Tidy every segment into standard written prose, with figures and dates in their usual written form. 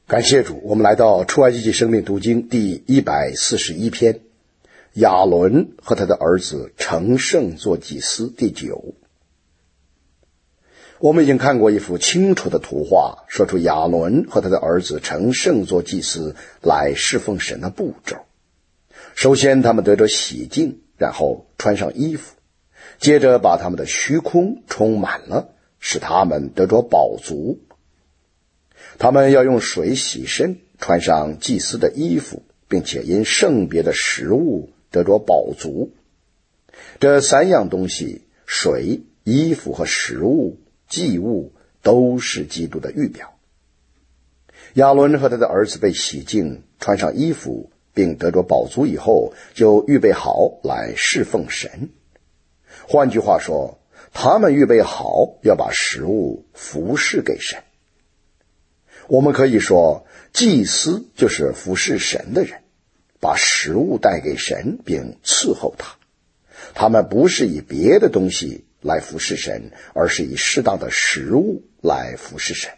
感谢主，我们来到出埃及记生命读经第141篇，亚伦和他的儿子成圣做祭司第9。我们已经看过一幅清楚的图画，说出亚伦和他的儿子成圣做祭司来侍奉神的步骤。首先他们得着洗净，然后穿上衣服，接着把他们的虚空充满了，使他们得着饱足。他们要用水洗身，穿上祭司的衣服，并且因圣别的食物得着饱足。这3样东西，水、衣服和食物、祭物，都是基督的预表。亚伦和他的儿子被洗净，穿上衣服，并得着饱足以后，就预备好来侍奉神。换句话说，他们预备好要把食物服侍给神。我们可以说，祭司就是服侍神的人，把食物带给神并伺候他。他们不是以别的东西来服侍神，而是以适当的食物来服侍神。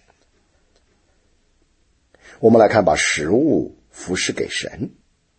我们来看把食物服侍给神。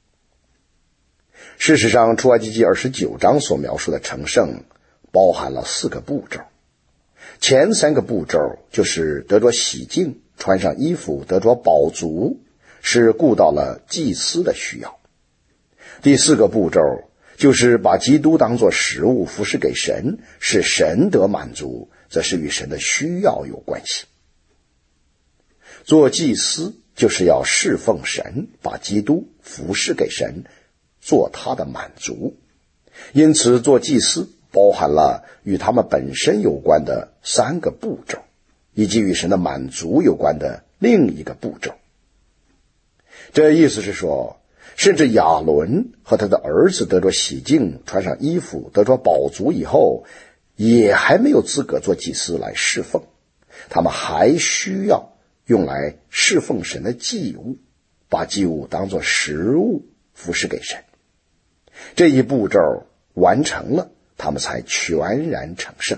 事实上，出埃及记29章所描述的成圣包含了4个步骤。前3个步骤就是得着洗净，穿上衣服，得着饱足，是顾到了祭司的需要。第4个步骤就是把基督当作食物服侍给神，使神得满足，则是与神的需要有关系。做祭司就是要侍奉神，把基督服侍给神，做他的满足。因此做祭司包含了与他们本身有关的3个步骤，以及与神的满足有关的另一个步骤。这意思是说，甚至亚伦和他的儿子得着洗净，穿上衣服，得着饱足以后，也还没有资格做祭司来侍奉。他们还需要用来侍奉神的祭物，把祭物当作食物服侍给神。这一步骤完成了，他们才全然成圣。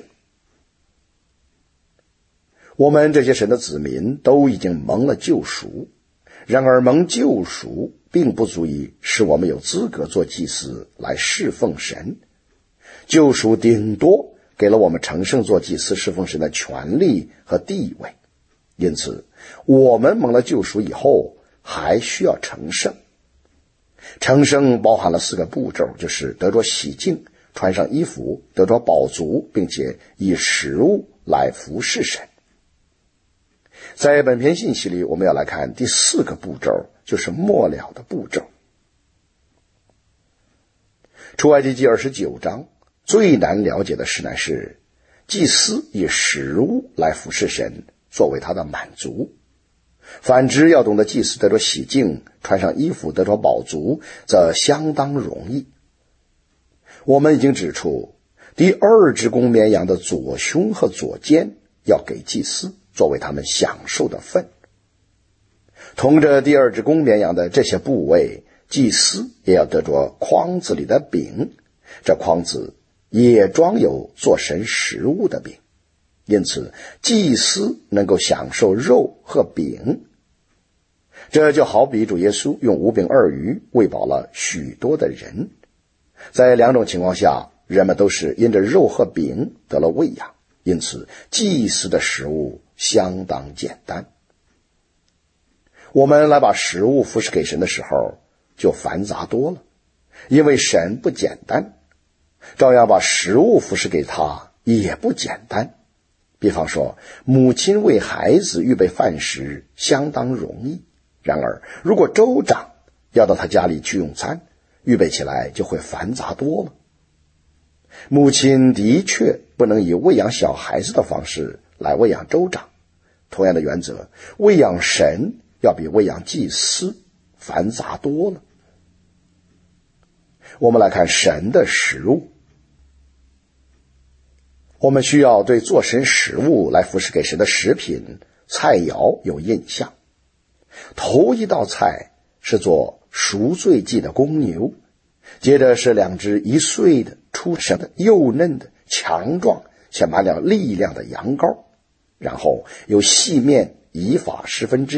我们这些神的子民都已经蒙了救赎，然而蒙救赎并不足以使我们有资格做祭司来侍奉神。救赎顶多给了我们成圣做祭司侍奉神的权利和地位，因此我们蒙了救赎以后还需要成圣。成圣包含了4个步骤，就是得着洗净，穿上衣服，得着饱足，并且以食物来服侍神。在本篇信息里，我们要来看第4个步骤，就是末了的步骤。出埃及记29章最难了解的事乃是祭司以食物来服侍神，作为他的满足。反之，要懂得祭司得着洗净，穿上衣服，得着饱足，则相当容易。我们已经指出，第2只公绵羊的左胸和左肩要给祭司，作为他们享受的份。同着第2只公绵羊的这些部位，祭司也要得着筐子里的饼，这筐子也装有做神食物的饼。因此祭司能够享受肉和饼。这就好比主耶稣用5饼2鱼喂饱了许多的人。在2种情况下，人们都是因着肉和饼得了喂养，因此祭司的食物相当简单。我们来把食物服侍给神的时候就繁杂多了，因为神不简单，照样把食物服侍给他也不简单。比方说，母亲为孩子预备饭食相当容易，然而如果州长要到他家里去用餐，预备起来就会繁杂多了。母亲的确不能以喂养小孩子的方式来喂养州长，同样的原则，喂养神要比喂养祭司繁杂多了。我们来看神的食物。我们需要对做神食物来服侍给神的食品菜肴有印象。头一道菜是做赎罪祭的公牛，接着是2只1岁的出生的幼嫩的强壮且满了力量的羊羔，然后有细面以法1/10，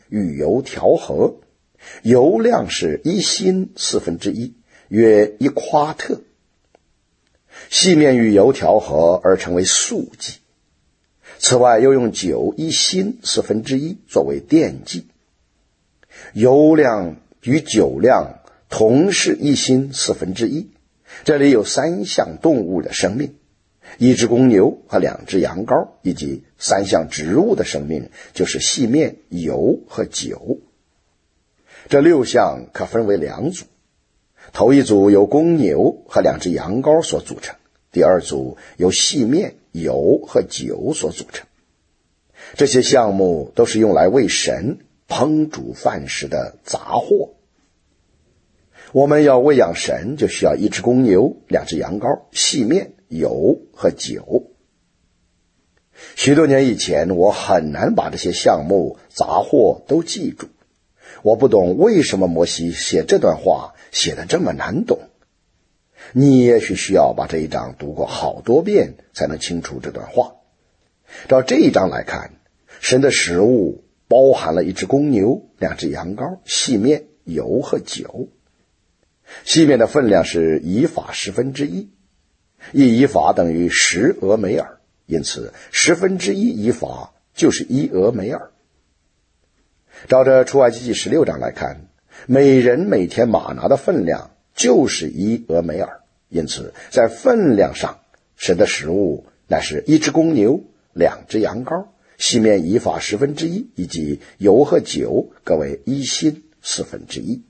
与油调和，油量是1辛1/4，约1夸特。细面与油调和而成为素剂。此外，又用酒1辛1/4作为奠剂。油量与酒量同是1辛1/4，这里有3项动物的生命，1只公牛和2只羊羔，以及3项植物的生命，就是细面、油和酒。这6项可分为2组，头一组由公牛和2只羊羔所组成，第二组由细面、油和酒所组成。这些项目都是用来为神烹煮饭食的杂货。我们要喂养神，就需要1只公牛、2只羊羔、细面、油和酒。许多年以前，我很难把这些项目杂货都记住。我不懂为什么摩西写这段话写得这么难懂。你也许需要把这一章读过好多遍才能清楚这段话。照这一章来看，神的食物包含了1只公牛、2只羊羔、细面、油和酒。细面的分量是以法1/10，1以法等于10俄梅尔，因此1/10以法就是1俄梅尔。照着出埃及记16章来看，每人每天玛拿的分量就是1俄梅尔，因此在分量上，神的食物乃是1只公牛、2只羊羔、细面以法1/10，以及油和酒各为1辛1/4。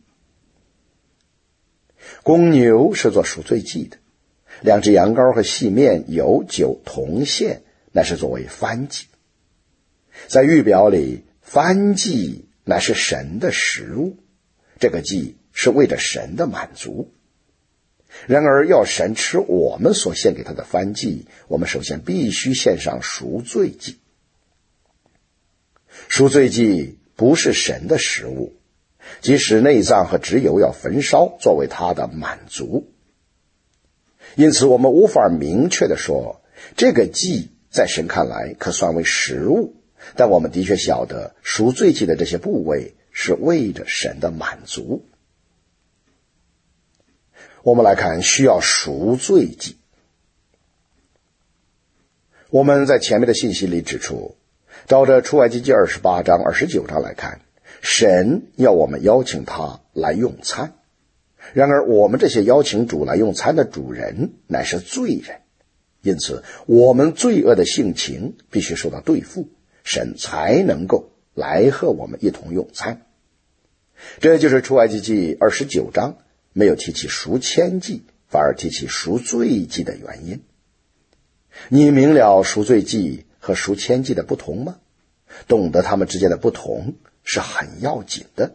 公牛是做赎罪祭的，2只羊羔和细面、油、酒同献，乃是作为燔祭。在预表里，燔祭乃是神的食物，这个祭是为着神的满足。然而要神吃我们所献给他的燔祭，我们首先必须献上赎罪祭。赎罪祭不是神的食物，即使内脏和脂油要焚烧作为他的满足。因此我们无法明确地说这个祭在神看来可算为食物，但我们的确晓得赎罪祭的这些部位是为着神的满足。我们来看需要赎罪祭。我们在前面的信息里指出，照着出埃及记28章、29章来看，神要我们邀请他来用餐。然而我们这些邀请主来用餐的主人乃是罪人，因此我们罪恶的性情必须受到对付，神才能够来和我们一同用餐。这就是出埃及记29章没有提起赎愆祭，反而提起赎罪祭的原因。你明了赎罪祭和赎愆祭的不同吗？懂得它们之间的不同是很要紧的。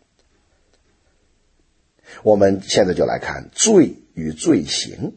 我们现在就来看罪与罪行。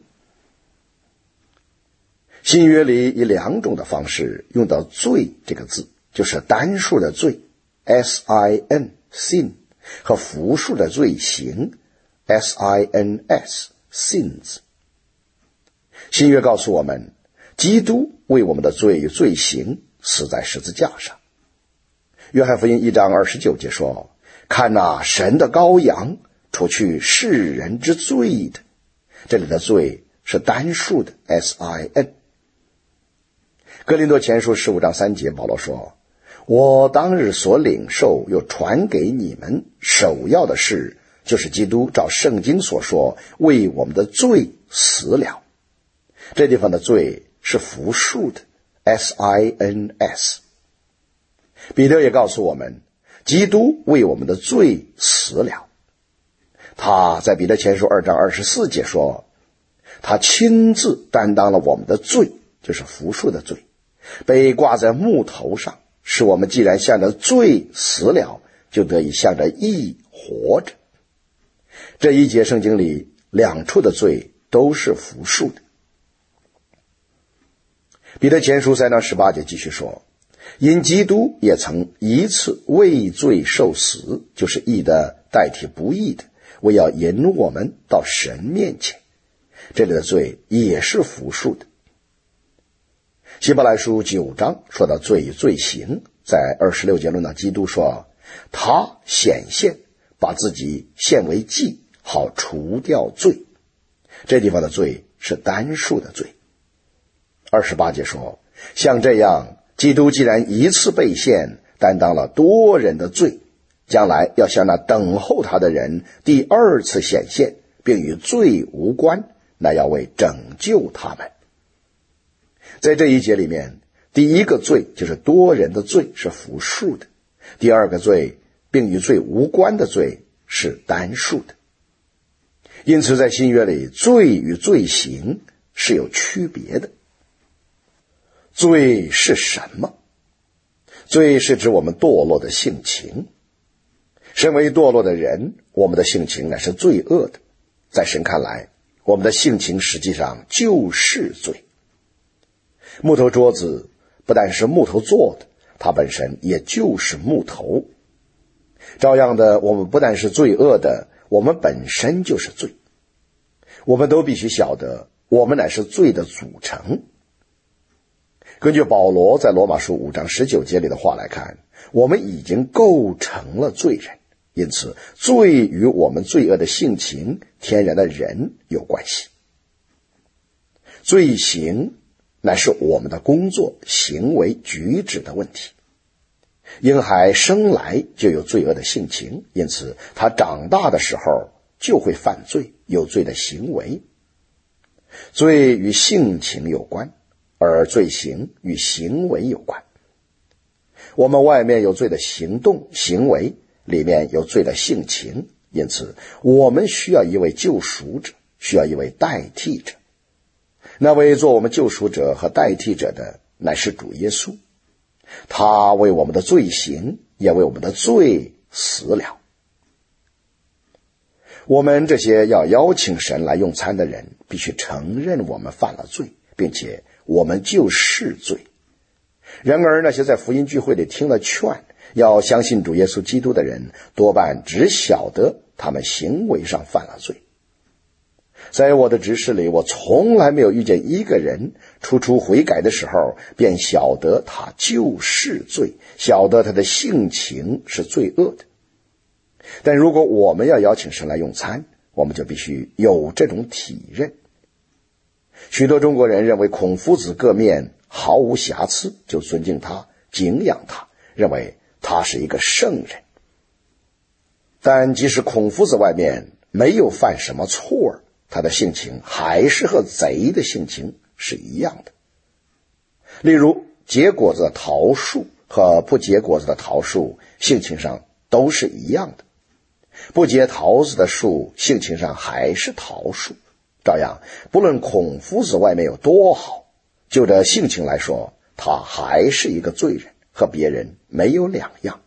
新约里以2种的方式用到罪这个字，就是单数的罪 sin sin 和复数的罪行 sins sins。新约告诉我们，基督为我们的罪与罪行死在十字架上。约翰福音1章29节说，看哪，神的羔羊，除去世人之罪的。这里的罪是单数的 sin。哥林多前书15章3节，保罗说，我当日所领受又传给你们首要的事，就是基督照圣经所说，为我们的罪死了。这地方的罪是复数的 sins。彼得也告诉我们，基督为我们的罪死了。他在彼得前书2章24节说，他亲自担当了我们的罪，就是复数的罪，被挂在木头上，使我们既然向着罪死了，就得以向着义活着。这一节圣经里2处的罪都是复数的。彼得前书3章18节继续说，因基督也曾一次为罪受死，就是义的代替不义的，为要引我们到神面前。这里的罪也是复数的。希伯来书9章说到罪与罪行，在26节论到基督说， 他显现，把自己献为祭，好除掉罪。这地方的罪是单数的罪。28节说，像这样，基督既然一次被献，担当了多人的罪，将来要向那等候他的人第二次显现，并与罪无关，那要为拯救他们。在这一节里面，第一个罪就是多人的罪是复数的，第二个罪并与罪无关的罪是单数的。因此在新约里，罪与罪行是有区别的。罪是什么？罪是指我们堕落的性情。身为堕落的人，我们的性情乃是罪恶的。在神看来，我们的性情实际上就是罪。木头桌子不但是木头做的，它本身也就是木头。照样的，我们不但是罪恶的，我们本身就是罪。我们都必须晓得，我们乃是罪的组成。根据保罗在罗马书5章19节里的话来看，我们已经构成了罪人，因此罪与我们罪恶的性情、天然的人有关系。罪行乃是我们的工作、行为、举止的问题。婴孩生来就有罪恶的性情，因此他长大的时候就会犯罪，有罪的行为。罪与性情有关，而罪行与行为有关。我们外面有罪的行动、行为，里面有罪的性情，因此我们需要一位救赎者，需要一位代替者。那位做我们救赎者和代替者的乃是主耶稣，他为我们的罪行，也为我们的罪死了。我们这些要邀请神来用餐的人，必须承认我们犯了罪，并且我们就是罪。然而那些在福音聚会里听了劝，要相信主耶稣基督的人，多半只晓得他们行为上犯了罪。在我的执事里，我从来没有遇见一个人初悔改的时候便晓得他就是罪，晓得他的性情是罪恶的。但如果我们要邀请神来用餐，我们就必须有这种体认。许多中国人认为孔夫子个面毫无瑕疵，就尊敬他，敬仰他，认为他是一个圣人。但即使孔夫子外面没有犯什么错，他的性情还是和贼的性情是一样的。例如，结果子的桃树和不结果子的桃树性情上都是一样的。不结桃子的树性情上还是桃树。照样，不论孔夫子外面有多好，就这性情来说，他还是一个罪人，和别人没有两样。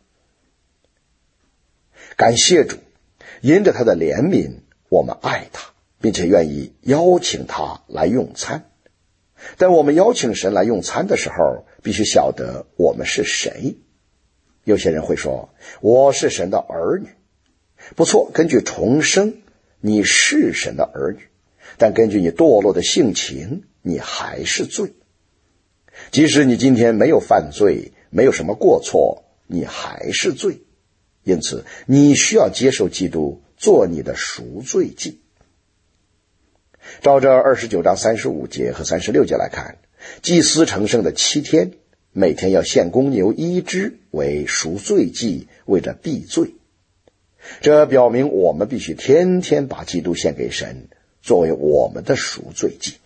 感谢主，因着他的怜悯，我们爱他，并且愿意邀请他来用餐。但我们邀请神来用餐的时候，必须晓得我们是谁。有些人会说，我是神的儿女。不错，根据重生，你是神的儿女，但根据你堕落的性情，你还是罪。即使你今天没有犯罪，没有什么过错，你还是罪。因此，你需要接受基督做你的赎罪祭。照着29章35节和36节来看，祭司成圣的7天，每天要献公牛1只为赎罪祭，为着避罪。这表明我们必须天天把基督献给神，作为我们的赎罪祭。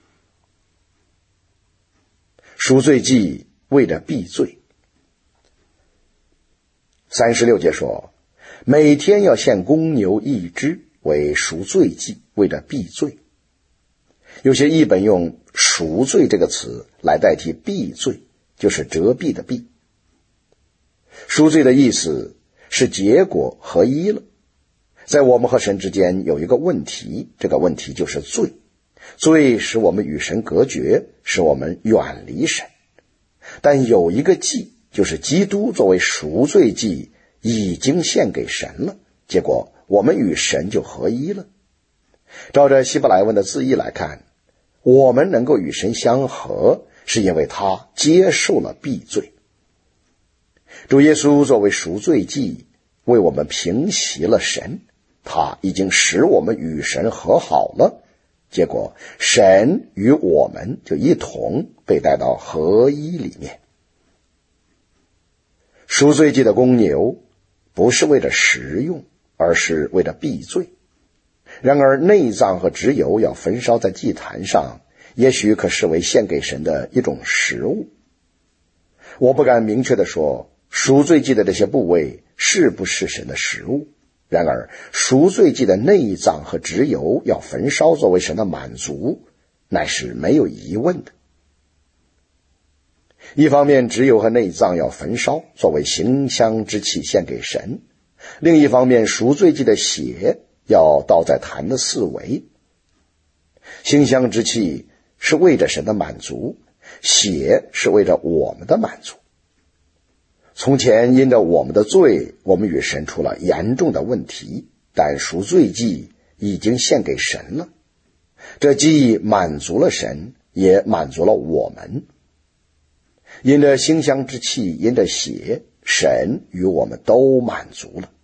赎罪祭为着避罪。36节说，每天要献公牛1只为赎罪祭，为着避罪。有些译本用赎罪这个词来代替避罪，就是遮蔽的避。赎罪的意思是结果合一了。在我们和神之间有一个问题，这个问题就是罪。罪使我们与神隔绝，使我们远离神。但有一个祭，就是基督作为赎罪祭已经献给神了，结果我们与神就合一了。照着希伯来文的字义来看，我们能够与神相合，是因为他接受了避罪。 主耶稣作为赎罪祭，为我们平息了神，他已经使我们与神和好了，结果神与我们就一同被带到合一里面。赎罪祭的公牛不是为了食用，而是为了避罪。然而内脏和脂油要焚烧在祭坛上，也许可视为献给神的一种食物。我不敢明确地说赎罪祭的这些部位是不是神的食物，然而赎罪祭的内脏和脂油要焚烧作为神的满足，乃是没有疑问的。一方面脂油和内脏要焚烧作为馨香之气献给神，另一方面赎罪祭的血要倒在坛的四围。馨香之气是为着神的满足，血是为着我们的满足。从前因着我们的罪，我们与神出了严重的问题，但赎罪祭已经献给神了，这既满足了神，也满足了我们。因着馨香之气，因着血，神与我们都满足了。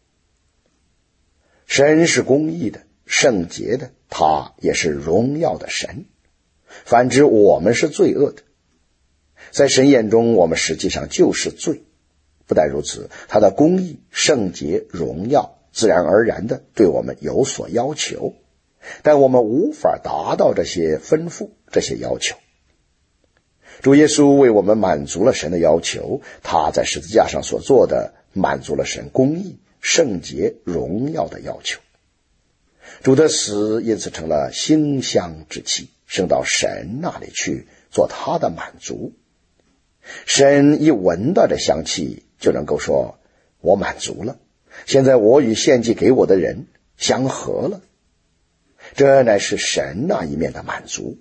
神是公义的，圣洁的，他也是荣耀的神。反之我们是罪恶的，在神眼中我们实际上就是罪。不但如此，他的公义、圣洁、荣耀自然而然地对我们有所要求，但我们无法达到这些吩咐、这些要求。主耶稣为我们满足了神的要求，他在十字架上所做的满足了神公义、圣洁、荣耀的要求。主的死因此成了馨香之气，升到神那里去做他的满足。神一闻到这香气，就能够说，我满足了，现在我与献祭给我的人相合了。这乃是神那一面的满足。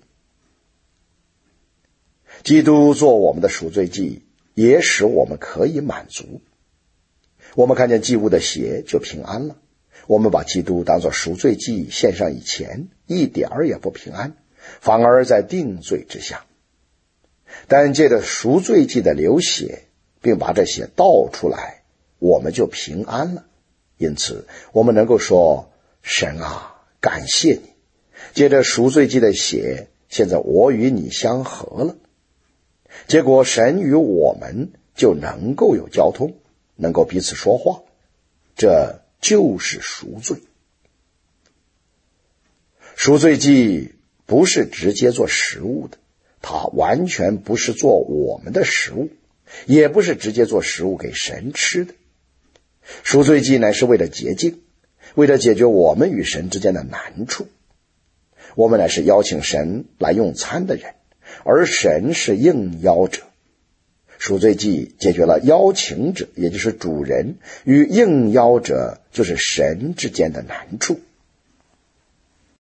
基督做我们的赎罪祭，也使我们可以满足。我们看见祭物的血就平安了。我们把基督当作赎罪祭献上以前，一点儿也不平安，反而在定罪之下。但借着赎罪祭的流血，并把这血倒出来，我们就平安了。因此我们能够说，神啊，感谢你，借着赎罪祭的血，现在我与你相合了。结果神与我们就能够有交通，能够彼此说话，这就是赎罪。赎罪祭不是直接做食物的，它完全不是做我们的食物，也不是直接做食物给神吃的。赎罪祭乃是为了洁净，为了解决我们与神之间的难处。我们乃是邀请神来用餐的人，而神是应邀者。赎罪祭解决了邀请者，也就是主人，与应邀者就是神之间的难处。